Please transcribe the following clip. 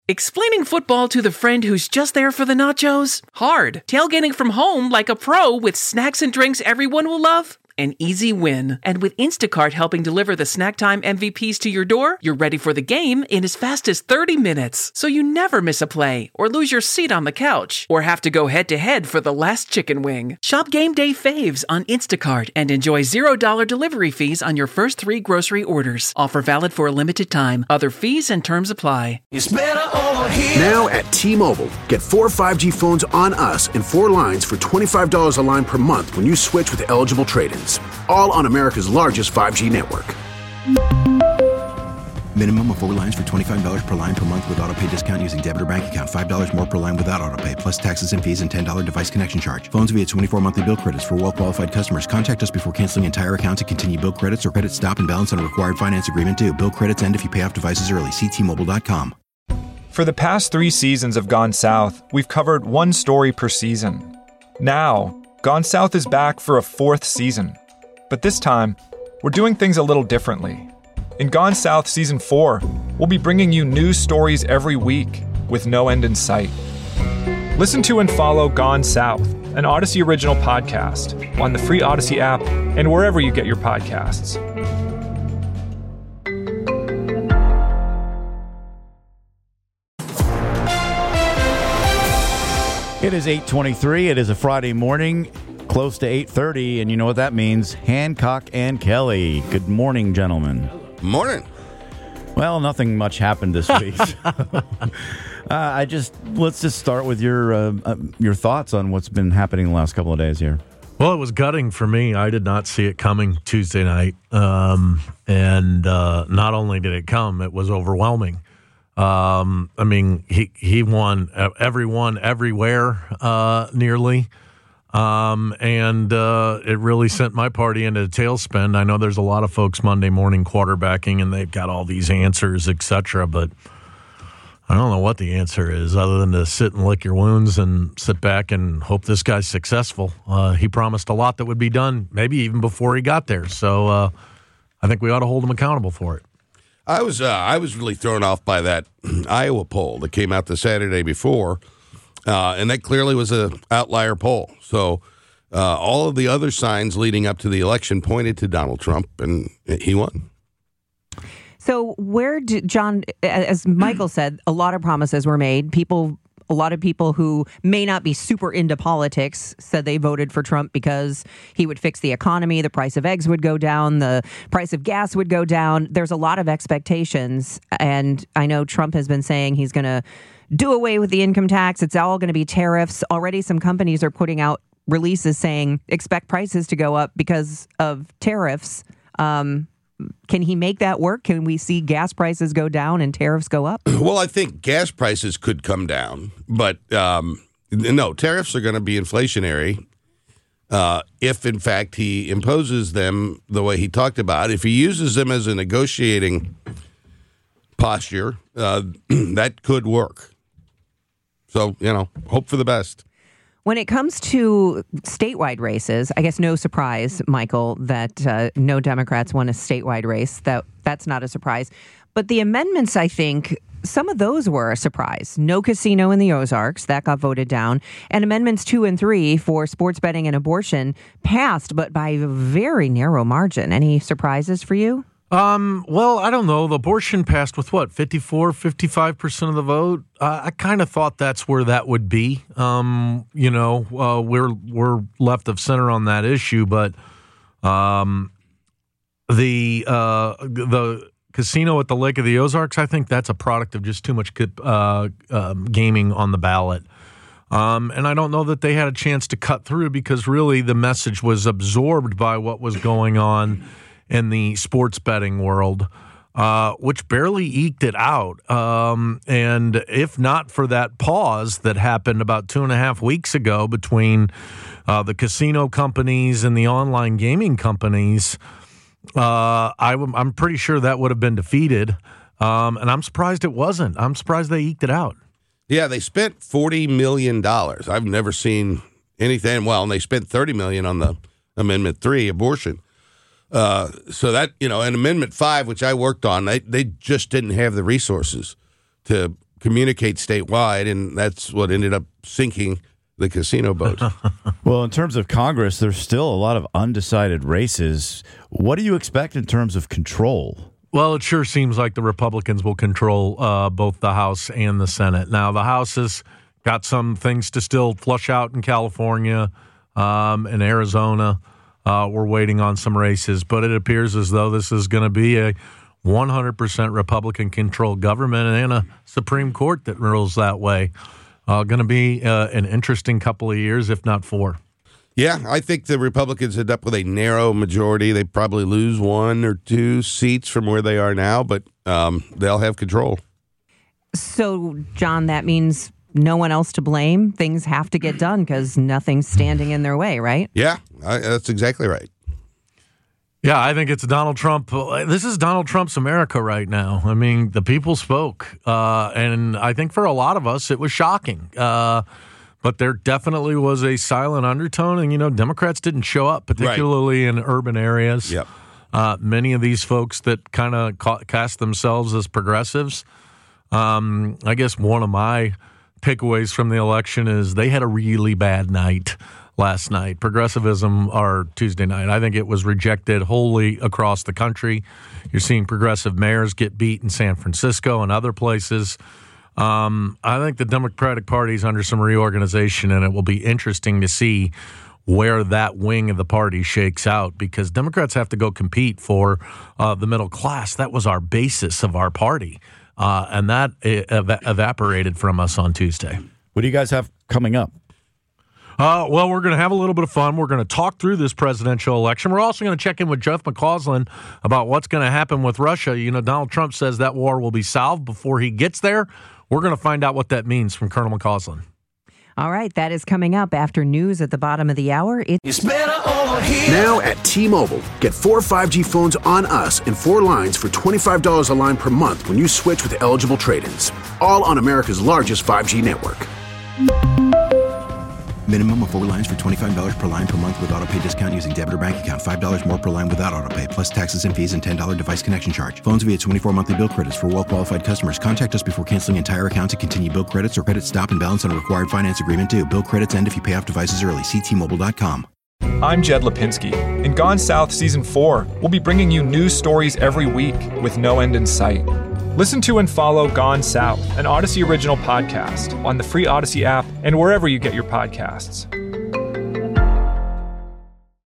Explaining football to the friend who's just there for the nachos? Hard. Tailgating from home like a pro with snacks and drinks everyone will love? An easy win. And with Instacart helping deliver the snack time MVPs to your door, you're ready for the game in as fast as 30 minutes. So you never miss a play, or lose your seat on the couch, or have to go head-to-head for the last chicken wing. Shop Game Day Faves on Instacart and enjoy $0 delivery fees on your first 3 grocery orders. Offer valid for a limited time. Other fees and terms apply. It's better over here. Now at T-Mobile, get 4 5G phones on us and 4 lines for $25 a line per month when you switch with eligible trade-ins. All on America's largest 5G network. Minimum of 4 lines for $25 per line per month with autopay discount using debit or bank account. $5 more per line without autopay, plus taxes and fees and $10 device connection charge. Phones via 24 monthly bill credits for well-qualified customers. Contact us before canceling entire account to continue bill credits or credit stop and balance on required finance agreement due. Bill credits end if you pay off devices early. See T-Mobile.com. For the past 3 seasons of Gone South, we've covered one story per season. Now, Gone South is back for a 4th season. But this time, we're doing things a little differently. In Gone South Season 4, we'll be bringing you new stories every week with no end in sight. Listen to and follow Gone South, an Odyssey original podcast, on the free Odyssey app and wherever you get your podcasts. It is 8:23. It is a Friday morning, close to 8:30, and you know what that means. Hancock and Kelly. Good morning, gentlemen. Morning. Well, nothing much happened this week. Let's just start with your thoughts on what's been happening the last couple of days here. Well, it was gutting for me. I did not see it coming Tuesday night, and not only did it come, it was overwhelming. I mean, he won everyone everywhere nearly. And it really sent my party into a tailspin. I know there's a lot of folks Monday morning quarterbacking, and they've got all these answers, etc. But I don't know what the answer is other than to sit and lick your wounds and sit back and hope this guy's successful. He promised a lot that would be done maybe even before he got there. So I think we ought to hold him accountable for it. I was really thrown off by that Iowa poll that came out the Saturday before. And that clearly was an outlier poll. So all of the other signs leading up to the election pointed to Donald Trump, and he won. So where did John, as Michael said, a lot of promises were made. A lot of people who may not be super into politics said they voted for Trump because he would fix the economy, the price of eggs would go down, the price of gas would go down. There's a lot of expectations, and I know Trump has been saying he's going to do away with the income tax. It's all going to be tariffs. Already some companies are putting out releases saying expect prices to go up because of tariffs. Can he make that work? Can we see gas prices go down and tariffs go up? Well, I think gas prices could come down, but no, tariffs are going to be inflationary if, in fact, he imposes them the way he talked about. If he uses them as a negotiating posture, that could work. So, hope for the best. When it comes to statewide races, I guess no surprise, Michael, that no Democrats won a statewide race. That's not a surprise. But the amendments, I think, some of those were a surprise. No casino in the Ozarks, that got voted down. And amendments 2 and 3 for sports betting and abortion passed, but by a very narrow margin. Any surprises for you? Well, I don't know. The abortion passed with 55% of the vote. I kind of thought that's where that would be. We're left of center on that issue, but the casino at the Lake of the Ozarks, I think that's a product of just too much gaming on the ballot. And I don't know that they had a chance to cut through because really the message was absorbed by what was going on in the sports betting world, which barely eked it out. And if not for that pause that happened about 2.5 weeks ago between the casino companies and the online gaming companies, I'm pretty sure that would have been defeated. And I'm surprised it wasn't. I'm surprised they eked it out. Yeah, they spent $40 million. I've never seen anything. Well, and they spent $30 million on the Amendment 3 abortion. So that, and Amendment 5, which I worked on, they just didn't have the resources to communicate statewide, and that's what ended up sinking the casino boat. Well, in terms of Congress, there's still a lot of undecided races. What do you expect in terms of control? Well, it sure seems like the Republicans will control both the House and the Senate. Now, the House has got some things to still flush out in California and Arizona. We're waiting on some races, but it appears as though this is going to be a 100% Republican-controlled government and a Supreme Court that rules that way. Going to be an interesting couple of years, if not 4. Yeah, I think the Republicans end up with a narrow majority. They probably lose 1 or 2 seats from where they are now, but they'll have control. So, John, that means no one else to blame. Things have to get done because nothing's standing in their way, right? Yeah, that's exactly right. Yeah, I think it's Donald Trump. This is Donald Trump's America right now. I mean, the people spoke. And I think for a lot of us, it was shocking. But there definitely was a silent undertone. And, Democrats didn't show up, particularly in urban areas. Yep. Many of these folks that kind of cast themselves as progressives. I guess one of my takeaways from the election is they had a really bad night last night. Progressivism, or Tuesday night, I think it was rejected wholly across the country. You're seeing progressive mayors get beat in San Francisco and other places. I think the Democratic Party is under some reorganization, and it will be interesting to see where that wing of the party shakes out, because Democrats have to go compete for the middle class. That was our basis of our party, and that evaporated from us on Tuesday. What do you guys have coming up? Well, we're going to have a little bit of fun. We're going to talk through this presidential election. We're also going to check in with Jeff McCausland about what's going to happen with Russia. Donald Trump says that war will be solved before he gets there. We're going to find out what that means from Colonel McCausland. All right, that is coming up after news at the bottom of the hour. It's better over here. Now at T-Mobile, get 4 5G phones on us and 4 lines for $25 a line per month when you switch with eligible trade-ins. All on America's largest 5G network. Minimum of 4 lines for $25 per line per month with autopay discount using debit or bank account. $5 more per line without autopay, plus taxes and fees and $10 device connection charge. Phones via 24 monthly bill credits for well-qualified customers. Contact us before canceling entire account to continue bill credits or credit stop and balance on a required finance agreement due. Bill credits end if you pay off devices early. See T-Mobile.com. I'm Jed Lipinski. In Gone South Season 4, we'll be bringing you news stories every week with no end in sight. Listen to and follow Gone South, an Odyssey original podcast, on the free Odyssey app and wherever you get your podcasts.